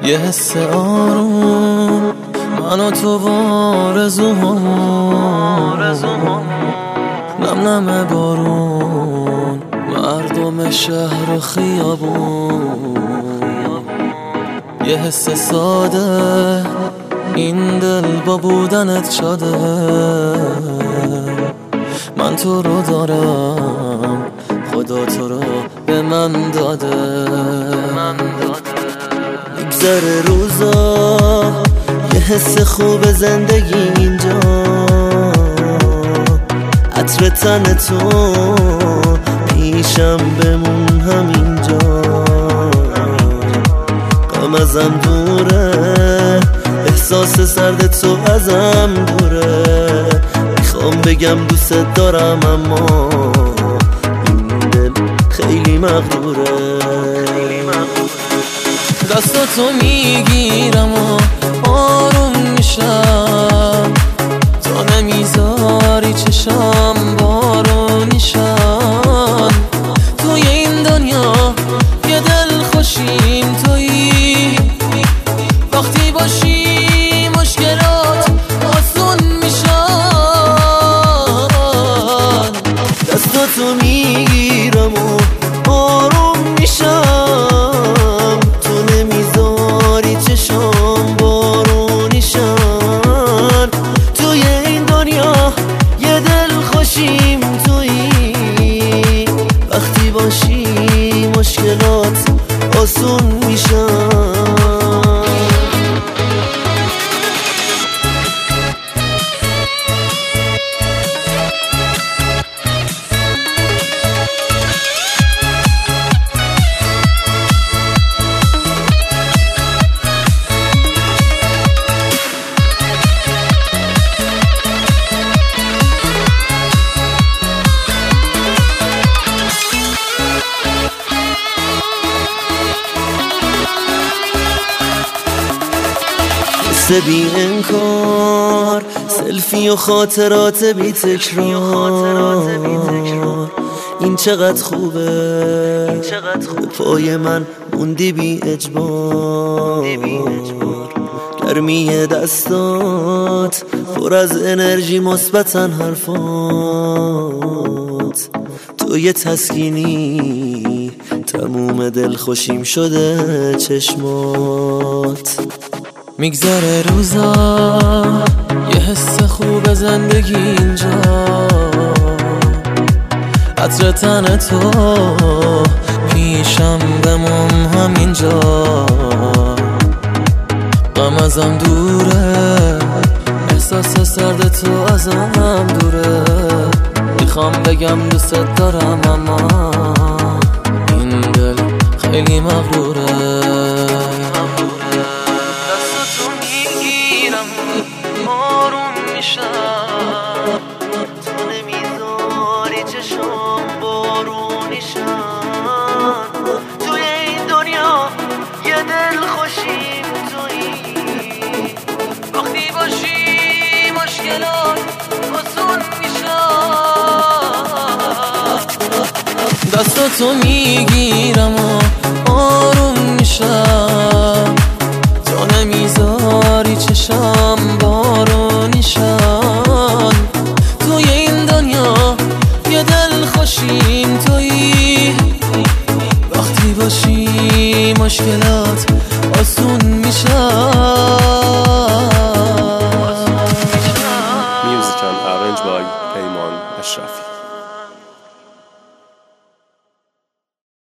یه حس آروم من و تو و آرزوهام، نم نم بارون، مردم شهر و خیابون. یه حس ساده این دل با بودنت شده، من تو رو دارم، خدا تو رو به من داده. میگذره روزا یه حس خوب زندگی اینجا، عطر تن تو پیشم بمون همینجا. غم ازم دوره، احساس سرد تو ازم دوره. میخوام بگم دوست دارم اما این دل خیلی مغروره. دستاتو میگیرم و آروم میشم، تو نمیذاری چشام بارونیشم. توی این دنیا یه دل خوشیم تویی، وقتی باشی مشکلات آسون میشن. دستاتو میگیرم و آروم میشم، تو نمیذاری چشام بارونیشن. توی این دنیا یه دل خوشیم تویی، وقتی باشی مشکلات آسون میشن. بی انکار، سلفی و خاطرات بی تکرار. این چقدر خوبه، به پای من موندی بی اجبار. گرمی دستات پر از انرژی، مثبتن حرفات. تو یه تسکینی، تموم دل خوشیم شده چشمات. میگذره روزا یه حس خوب زندگی اینجا، عطر تن تو پیشم بمون همینجا. غم ازم دوره، احساس سرد تو ازم دوره. میخوام بگم دوست دارم اما این دل خیلی مغروره. آروم میشم، تو نمیذاری چشام بارونیشن. توی این دنیا یه دل خوشیم تویی، وقتی باشی مشکلات آسون میشن. دستاتو میگیرم و آروم میشم، تو نمیذاری چشام بارونیشن. توی این دنیا یه دل خوشیم تویی، وقتی باشی مشکلات